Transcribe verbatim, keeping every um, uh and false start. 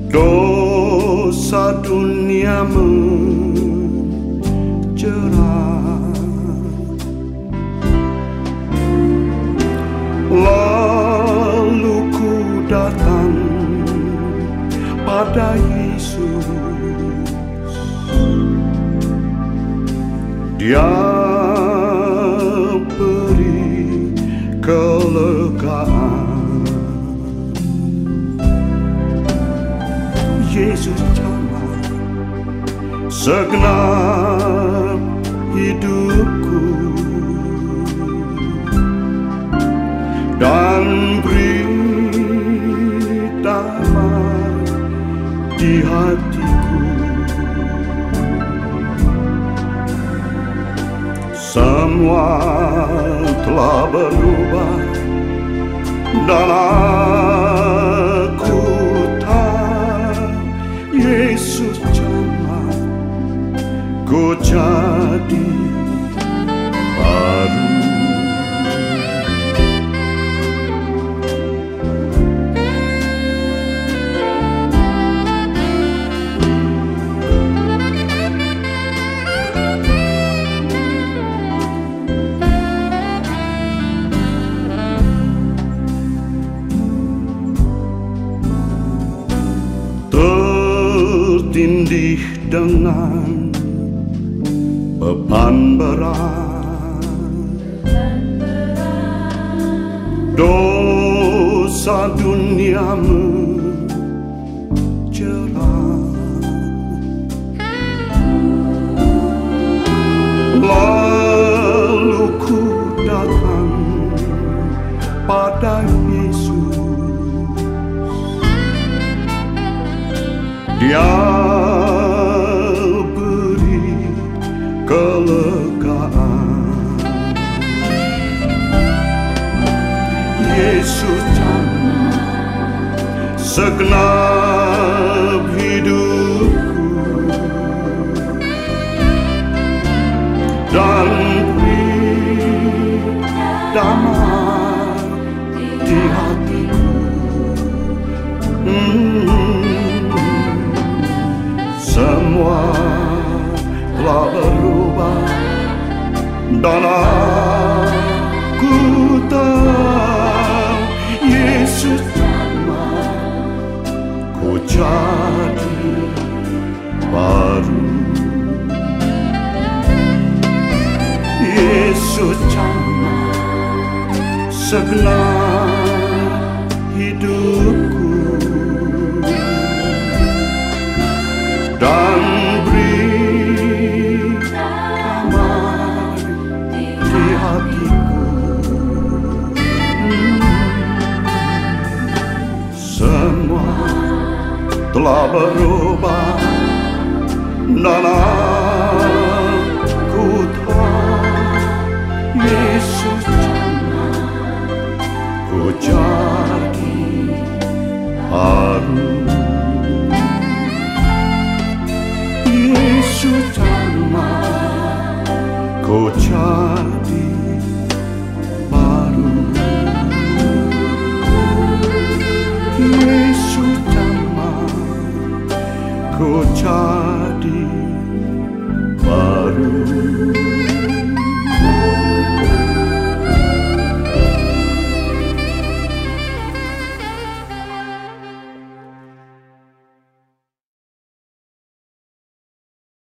dosa dunia menjerah, lalu ku datang pada Yesus. Dia beri kelegaan. Yesus jamah segenap hidupku dan beri damai di hatiku. Semua telah berubah dan aku tahu Yesus jamah ku jadi baru. Tertindih dengan beban berat, dosa dunia menjerah, lalu ku datang pada Yesus. Dia beri kelegaan. Yesus jamah segenap hidupku dan beri damai di hatiku. hmm. Semua telah berubah dan aku tahu Yesus jamah ku jadi baru. Yesus jamah segenap hidupku dan beri damai di hatiku. hmm. Semua telah berubah dan aku tahu Yesus jamah ku jadi baru. Yesus jamah ku jadi baru. Yesus jamah ku jadi baru.